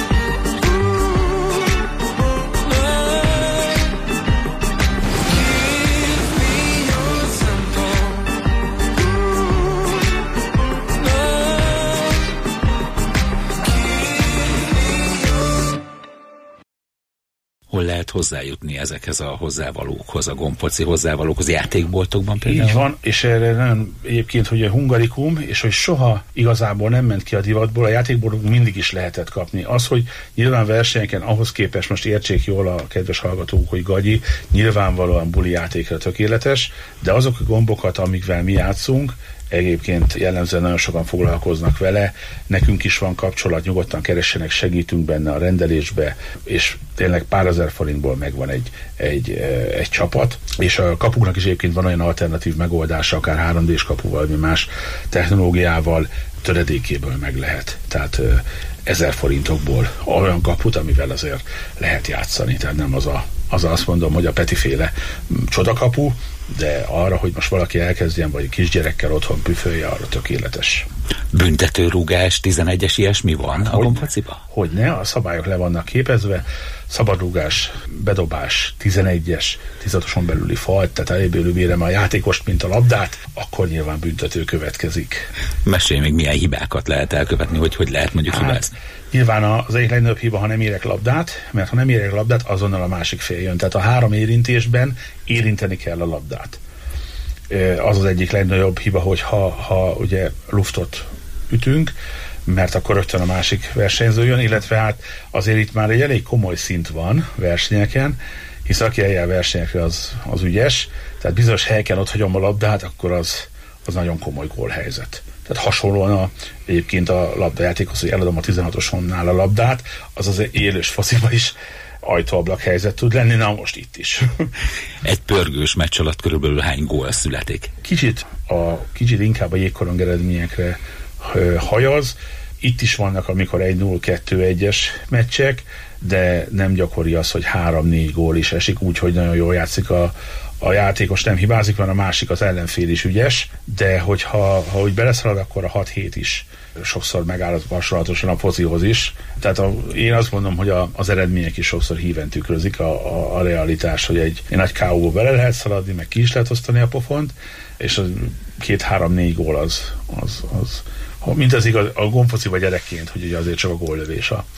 Hol lehet hozzájutni ezekhez a hozzávalókhoz, a gombfoci hozzávalókhoz, játékboltokban például? Így van, és erre nem egyébként, hogy a hungarikum, és hogy soha igazából nem ment ki a divatból, a játékboltokban mindig is lehetett kapni. Az, hogy nyilván versenyeken ahhoz képest, most értsék jól a kedves hallgatók, hogy gagyi, nyilvánvalóan buli játékra tökéletes, de azok a gombokat, amikvel mi játszunk, egyébként jellemzően nagyon sokan foglalkoznak vele, nekünk is van kapcsolat, nyugodtan keressenek, segítünk benne a rendelésbe, és tényleg pár ezer forintból megvan egy csapat, és a kapuknak is egyébként van olyan alternatív megoldása, akár 3D-s kapuval, vagy más technológiával, töredékéből meg lehet. Tehát 1000 forintokból olyan kaput, amivel azért lehet játszani, tehát nem az azt mondom, hogy a Petiféle csodakapu, de arra, hogy most valaki elkezdjen, vagy kisgyerekkel otthon püfölje, arra tökéletes. Büntetőrúgás, 11-es ilyesmi van a gombfociba? Hogyne, a szabályok le vannak képezve, szabadrúgás, bedobás, 11-es, 16-oson belüli falt, tehát elébélő vérem a játékost, mint a labdát, akkor nyilván büntető következik. Mesélj még, milyen hibákat lehet elkövetni, hogy lehet mondjuk hibázni? Nyilván az egyik legnagyobb hiba, ha nem érek labdát, mert ha nem érek labdát, azonnal a másik fél jön. Tehát a 3 érintésben érinteni kell a labdát. Az egyik legnagyobb hiba, hogy ha ugye luftot ütünk, mert akkor rögtön a másik versenyző jön, illetve hát azért itt már egy elég komoly szint van versenyeken, hisz aki eljár versenyekre az ügyes, tehát bizonyos helyeken ott hagyom a labdát, akkor az nagyon komoly gólhelyzet. Tehát hasonlóan egyébként a labdajátékhoz, hogy eladom a 16-osonnál a labdát, az élős fociba is ajtóablak helyzet tud lenni, na most itt is. Egy pörgős meccs alatt körülbelül hány gól születik? Kicsit inkább a jégkorong eredményekre hajaz. Itt is vannak, amikor 1-0, 2-1-es meccsek, de nem gyakori az, hogy 3-4 gól is esik, úgyhogy nagyon jól játszik a játékos, nem hibázik, van a másik, az ellenfél is ügyes, de hogyha úgy beleszalad, akkor a 6-7 is sokszor megáll hasonlatosan a focihoz is. Tehát én azt mondom, hogy az eredmények is sokszor híven tükrözik a realitás, hogy egy nagy K.O.-ba bele lehet szaladni, meg ki is lehet osztani a pofont, és az 2-3-4 gól az mint az igaz, a gombfociba gyerekként, hogy ugye azért csak a góllövés a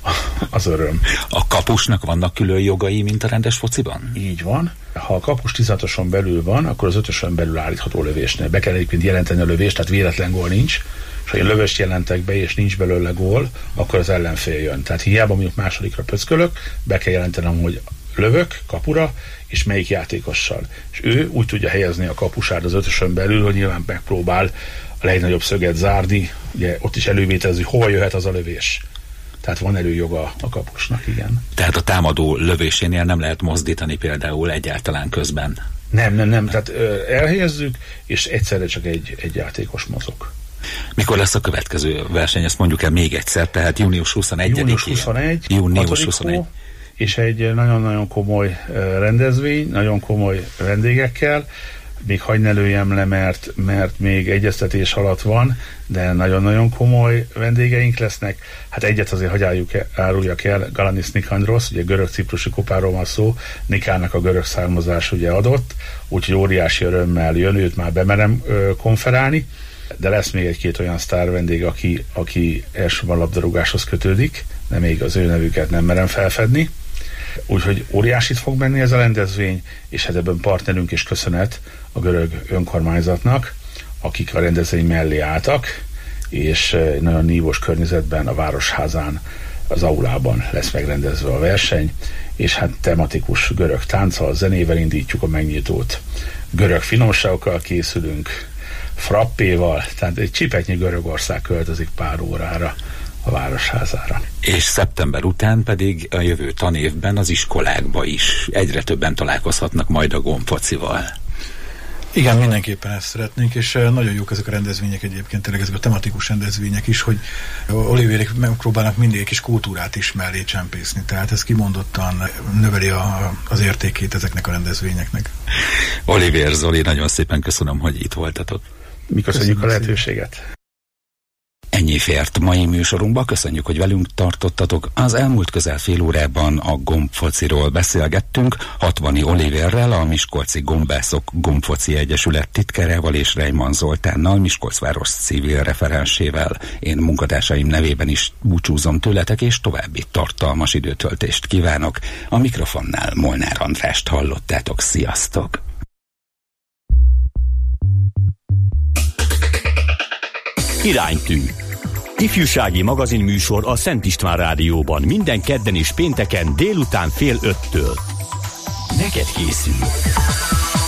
az öröm. A kapusnak vannak külön jogai, mint a rendes fociban? Így van. Ha a kapus 16-oson belül van, akkor az 5-ösön belül állítható lövésnél. Be kell egyébként jelenteni a lövést, tehát véletlen gól nincs. És ha én lövést jelentek be, és nincs belőle gól, akkor az ellenfél jön. Tehát hiába mondjuk másodikra pöckölök, be kell jelentenem, hogy lövök kapura, és melyik játékossal. És ő úgy tudja helyezni a kapusát az 5-ösön belül, hogy nyilván megpróbál a legnagyobb szöget zárni, ugye ott is elővételezni, hogy hova jöhet az a lövés. Tehát van előjoga a kapusnak, igen. Tehát a támadó lövésénél nem lehet mozdítani például egyáltalán közben? Nem. Tehát elhelyezzük, és egyszerre csak egy játékos mozog. Mikor lesz a következő verseny? Ezt mondjuk el még egyszer, tehát június 21-én. Június 21. És egy nagyon-nagyon komoly rendezvény, nagyon komoly vendégekkel. Még hagy ne lőjem le, mert még egyeztetés alatt van, de nagyon-nagyon komoly vendégeink lesznek. Hát egyet azért áruljak el, Galanis Nikandrosz, ugye görög-ciprusi kupáról van szó, Nikának a görög származás ugye adott, úgyhogy óriási örömmel jön, őt már bemerem konferálni, de lesz még egy-két olyan sztár vendég, aki elsősorban labdarúgáshoz kötődik, de még az ő nevüket nem merem felfedni. Úgyhogy óriásit fog menni ez a rendezvény, és hát ebben partnerünk és köszönet a görög önkormányzatnak, akik a rendezvény mellé álltak, és nagyon nívós környezetben a Városházán, az aulában lesz megrendezve a verseny, és hát tematikus görög tánccal, zenével indítjuk a megnyitót. Görög finomságokkal készülünk, frappéval, tehát egy csipetnyi Görögország költözik pár órára a Városházára. És szeptember után pedig a jövő tanévben az iskolákba is egyre többen találkozhatnak majd a gombfocival. Igen, mindenképpen ezt szeretnénk, és nagyon jók ezek a rendezvények egyébként, tényleg ezek a tematikus rendezvények is, hogy Olivérék megpróbálnak mindig egy kis kultúrát is mellé csempészni, tehát ez kimondottan növeli az értékét ezeknek a rendezvényeknek. Olivér Zoli, nagyon szépen köszönöm, hogy itt voltatok. Mi köszönjük a lehetőséget. Ennyi fért mai műsorunkba, köszönjük, hogy velünk tartottatok. Az elmúlt közel fél órában a gombfociról beszélgettünk, Hatvani Olivérrel, a Miskolci Gombászok Gombfoci Egyesület titkárával és Reimann Zoltánnal, Miskolcváros civil referensével. Én munkatársaim nevében is búcsúzom tőletek, és további tartalmas időtöltést kívánok. A mikrofonnál Molnár Andrást hallottátok, sziasztok! Iránytű. Ifjúsági magazinműsor a Szent István Rádióban minden kedden és pénteken délután 4:30-től. Neked készül.